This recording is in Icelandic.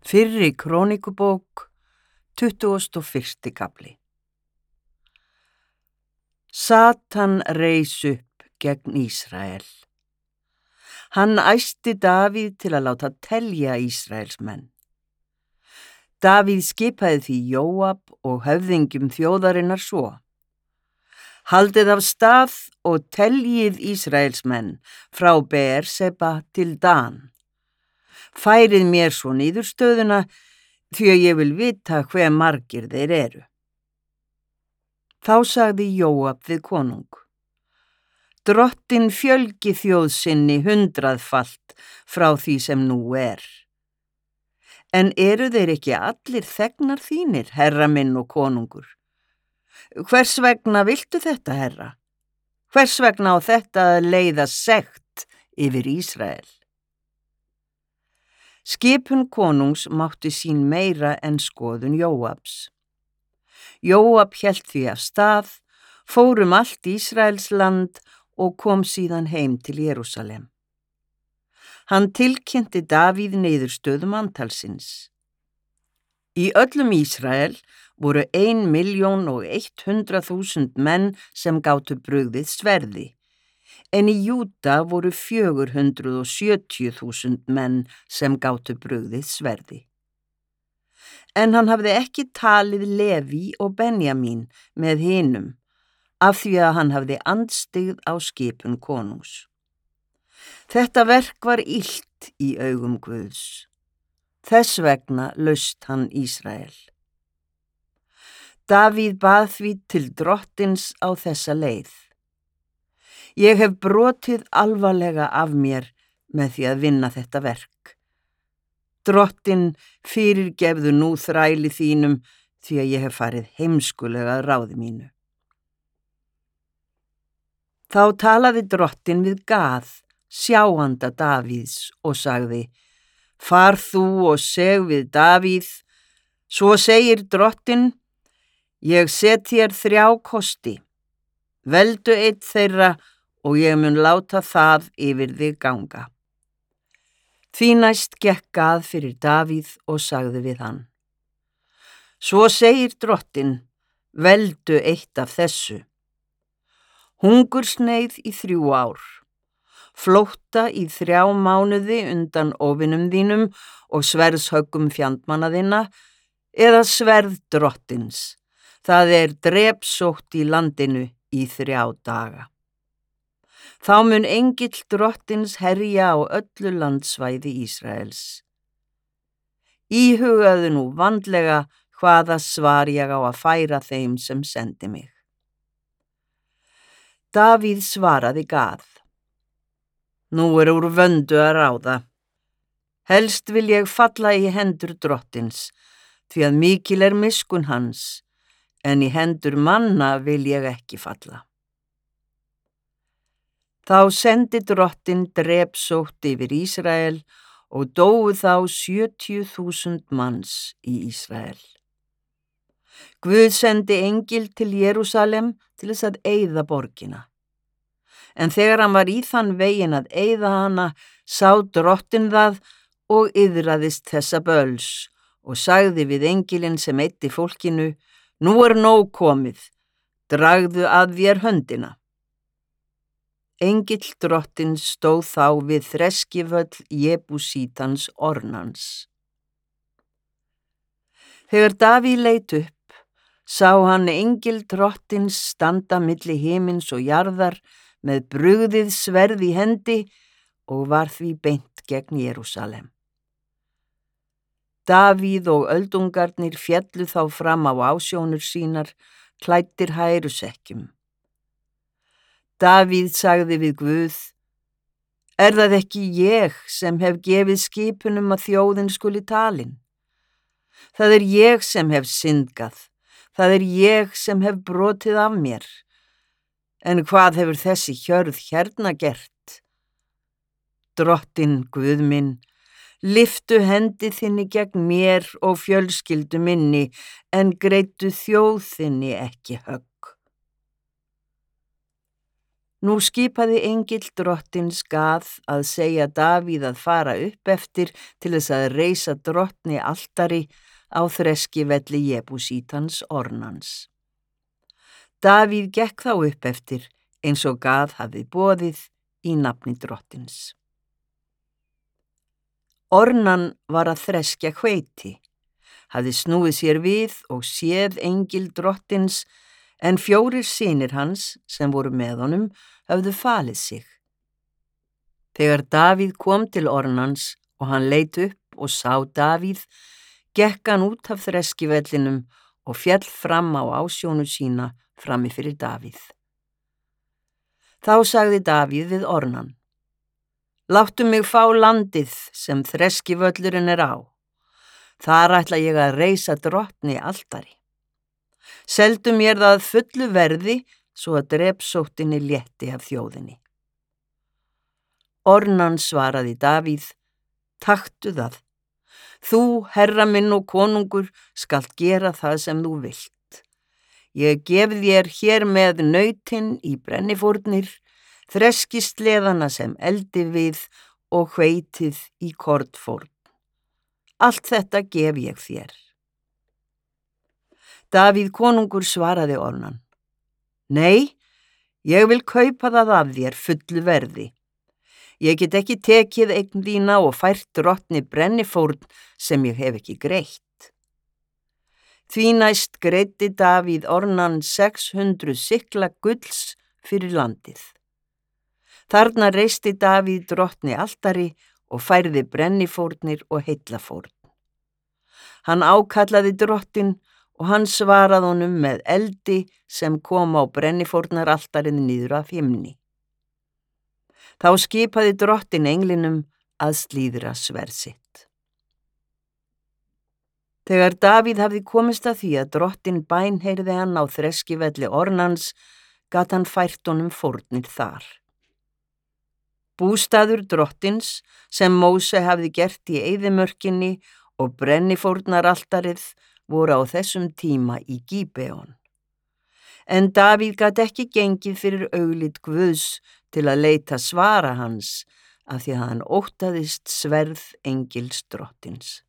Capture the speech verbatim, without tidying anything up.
Fyrri krónikubók, tuttugasti og fyrsti kafli. Satan reis upp gegn Ísrael. Hann æsti Davíð til að láta telja Ísraels menn. Davíð skipaði því Jóab og höfðingjum þjóðarinnar svo: Haldið af stað og teljið Ísraels menn frá Beerseba til Dan. Færið mér svo niðurstöðuna, því að ég vil vita hve margir þeir eru. Þá sagði Jóab við konung: Drottinn fjölgi þjóð sinni hundraðfalt frá því sem nú er. En eru þeir ekki allir þegnar þínir, herra minn og konungur? Hvers vegna viltu þetta, herra? Hvers vegna á þetta að leiða sekt yfir Ísrael? Skipun konungs mátti sín meira en skoðun Jóabs. Jóab hélt því af stað, fór um allt Ísraels land og kom síðan heim til Jerúsalem. Hann tilkynnti Davíð niðurstöðu manntalsins. Í öllum Ísrael voru ein milljón og eitt hundrað þúsund menn sem gátu brugðið sverði, en í Júda voru fjögur hundruð og sjötíu þúsund menn sem gátu brugðið sverði. En hann hafði ekki talið Leví og Benjamín með hinum, af því að hann hafði andstyggð á skipun konungs. Þetta verk var illt í augum Guðs. Þess vegna laust hann Ísrael. Davíð bað því til drottins á þessa leið: Ég hef brotið alvarlega af mér með því að vinna þetta verk. Drottinn fyrirgefðu nú þræli þínum, því að ég hef farið heimskulega að ráði mínu. Þá talaði drottinn við Gad, sjáanda Davíðs, og sagði: Far þú og seg við Davíð, svo segir drottinn: Ég set þér þrjá kosti. Veldu einn þeirra og ég mun láta það yfir þig ganga. Því næst gekk Gad fyrir Davíð og sagði við hann: Svo segir drottinn: Veldu eitt af þessu. Hungursneyð í þrjú ár, flótta í þrjá mánuði undan óvinum þínum og sverðshöggum fjandmanna þinna, eða sverð drottins, það er drepsótt í landinu í þrjá daga. Þá mun engill drottins herja á öllu landsvæði Ísraels. Íhugaðu nú vandlega hvaða svar ég á að færa þeim sem sendi mig. Davíð svaraði Gad: Nú er úr vöndu að ráða. Helst vil ég falla í hendur drottins, því að mikil er miskunn hans, en í hendur manna vil ég ekki falla. Þá sendi drottinn drepsótt yfir Ísrael og dóu þá sjötíu þúsund manns í Ísrael. Guð sendi engil til Jerúsalem til þess að eyða borgina. En þegar hann var í þann veginn að eyða hana, sá drottinn það og iðraðist þessa böls og sagði við engilinn sem eyddi fólkinu: Nú er nóg komið, dragðu að þér höndina. Engill drottins stóð þá við þreskivöll Jebúsítans Ornans. Þegar Davíð leit upp, sá hann engil drottins standa milli himins og jarðar með brugðið sverð í hendi og var því beint gegn Jerúsalem. Davíð og öldungarnir féllu þá fram á ásjónur sínar, klæddir hærusekkjum. Davíð sagði við Guð: Er það ekki ég sem hef gefið skipunum að þjóðin skuli talin? Það er ég sem hef syndgað, það er ég sem hef brotið af mér. En hvað hefur þessi hjörð hérna gert? Drottinn Guð minn, lyftu hendi þinni gegn mér og fjölskyldu minni, en greiddu þjóð þinni ekki högg. Nú skipaði engill drottins Gað að segja Davíð að fara upp eftir til þess að reisa drottni altari á þreskivelli Jebúsítans Ornans. Davíð gekk þá upp eftir eins og Gað hafði boðið í nafni drottins. Ornan var að þreskja hveiti, hafði snúið sér við og séð engil drottins, en fjórir synir hans sem voru með honum höfðu falið sig. Þegar Davíð kom til Ornans og hann leit upp og sá Davíð, gekk hann út af þreskivellinum og féll fram á ásjónu sína frammi fyrir Davíð. Þá sagði Davíð við Ornan: Láttu mig fá landið sem þreskivöllurinn er á. Þar ætla ég að reisa drottni altari. Seldu mér það fullu verði svo að drepsóttinni létti af þjóðinni. Ornan svaraði Davíð: Taktu það. Þú, herra minn og konungur, skalt gera það sem þú vilt. Ég gef þér hér með nautin í brennifórnir, þreskisleðana sem eldi við og hveitið í kornfórn. Allt þetta gef ég þér. Davíð konungur svaraði Ornan: Nei, ég vil kaupa það af þér fullu verði. Ég get ekki tekið eign þína og fært drottni brennifórn sem ég hef ekki greitt. Því næst greiddi Davíð Ornan sex hundruð sikla gulls fyrir landið. Þarna reisti Davíð drottni altari og færði brennifórnir og heillafórn. Hann ákallaði drottin og hann svaraði honum með eldi sem kom á brennifórnaraltarið niður af himni. Þá skipaði drottin englinum að slíðra sverð sitt. Þegar Davíð hafði komist að því að drottin bænheyrði hann á þreskivelli Ornans, gat hann fært honum fórnir þar. Bústaður drottins sem Móse hafði gert í eyðimörkinni og brennifórnaraltarið voru á þessum tíma í Gíbeon. En Davíð gat ekki gengið fyrir augliti Guðs til að leita svara hans af því að hann óttaðist sverð engils drottins.